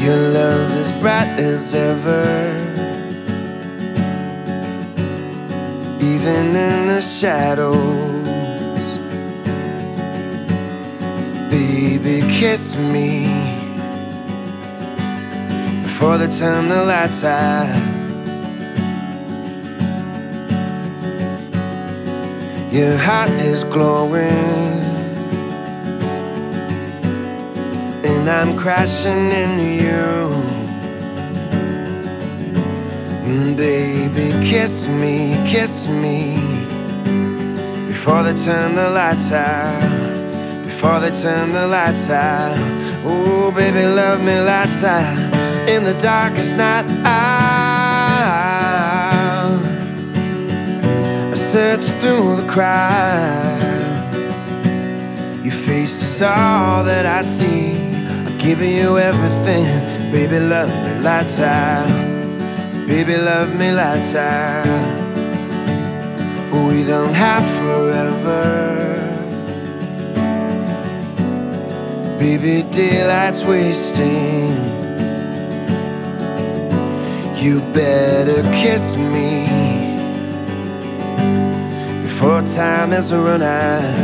Your love is bright as ever, even in the shadows. Baby, kiss me before they turn the lights out. Your heart is glowing, and I'm crashing into you. Baby, kiss me before they turn the lights out. Before they turn the lights out. Oh, baby, love me lights out. In the darkest night out, I search through the crowd. Your face is all that I see. I'll give you everything. Baby, love me lights out. Baby, love me lights out. We don't have forever. Baby, daylight's wasting. You better kiss me before time has run out.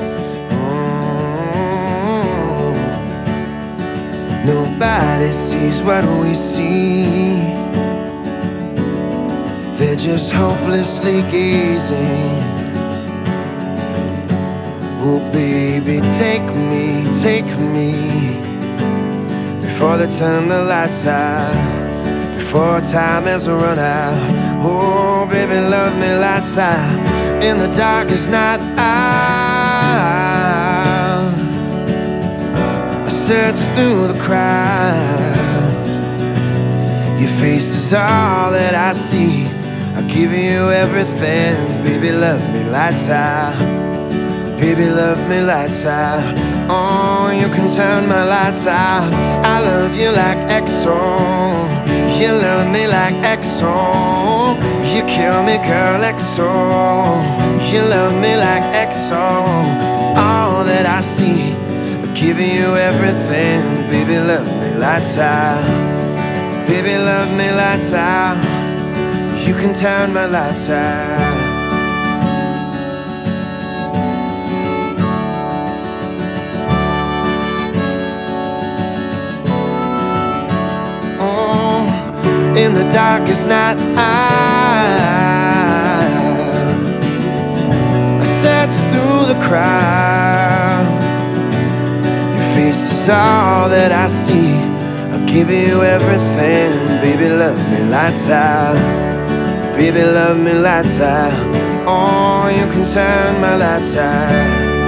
Nobody sees what we see. They're just hopelessly gazing. Oh, baby, take me before they turn the lights out. Before time has run out. Oh, baby, love me lights out. In the darkest night out, I search through the crowd. Your face is all that I see. I'll give you everything. Baby, love me lights out. Baby, love me lights out. Oh, you can turn my lights out. I love you like XO. You love me like XO. You kill me, girl, XO. You love me like XO. It's all that I see. I'm giving you everything. Baby, love me lights out. Baby, love me lights out. You can turn my lights out. In the darkest night I search through the crowd. Your face is all that I see. I'll give you everything. Baby, love me lights out. Baby, love me lights out. Oh, you can turn my lights out.